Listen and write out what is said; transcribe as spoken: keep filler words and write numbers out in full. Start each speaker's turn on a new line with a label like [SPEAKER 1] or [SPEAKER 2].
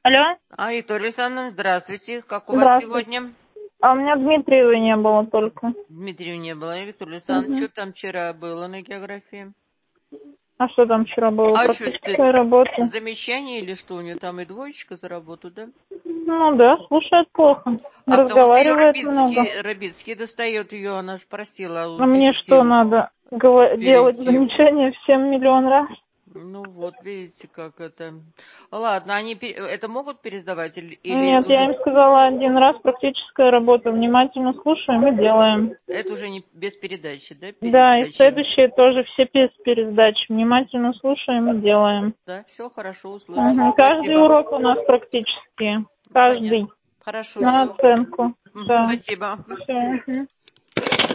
[SPEAKER 1] Алло.
[SPEAKER 2] А, Виктория Александровна, здравствуйте. Как у вас
[SPEAKER 1] Здравствуйте.
[SPEAKER 2] сегодня?
[SPEAKER 1] А у меня Дмитриева не было только.
[SPEAKER 2] Дмитрия не было. Виктория Александровна,
[SPEAKER 1] Мгм.
[SPEAKER 2] что там вчера было на географии?
[SPEAKER 1] А что там вчера было?
[SPEAKER 2] А что
[SPEAKER 1] Практическая
[SPEAKER 2] ты,
[SPEAKER 1] работа.
[SPEAKER 2] замечание или что? У нее там и двоечка за работу, да?
[SPEAKER 1] Ну да, слушает плохо.
[SPEAKER 2] А потому что ее
[SPEAKER 1] Разговаривает много.
[SPEAKER 2] Рабицкий, Рабицкий достает ее, она же просила
[SPEAKER 1] А мне что
[SPEAKER 2] перейти,
[SPEAKER 1] надо? Гова- делать
[SPEAKER 2] перейти.
[SPEAKER 1] замечания всем миллион раз?
[SPEAKER 2] Ну вот, видите, как это. Ладно, они пе- это могут пересдавать или, или
[SPEAKER 1] Нет, я
[SPEAKER 2] уже
[SPEAKER 1] им сказала один раз практическая работа. Внимательно слушаем и делаем.
[SPEAKER 2] это уже не без передачи, да?
[SPEAKER 1] Да, и
[SPEAKER 2] Пересдачи.
[SPEAKER 1] следующие тоже все без пересдач. Внимательно слушаем и делаем.
[SPEAKER 2] Да, все хорошо, услышала.
[SPEAKER 1] Мгм. Каждый
[SPEAKER 2] Спасибо.
[SPEAKER 1] урок у нас практически. Каждый.
[SPEAKER 2] Понятно. Хорошо,
[SPEAKER 1] На
[SPEAKER 2] все.
[SPEAKER 1] оценку. Да.
[SPEAKER 2] Спасибо.
[SPEAKER 1] Все.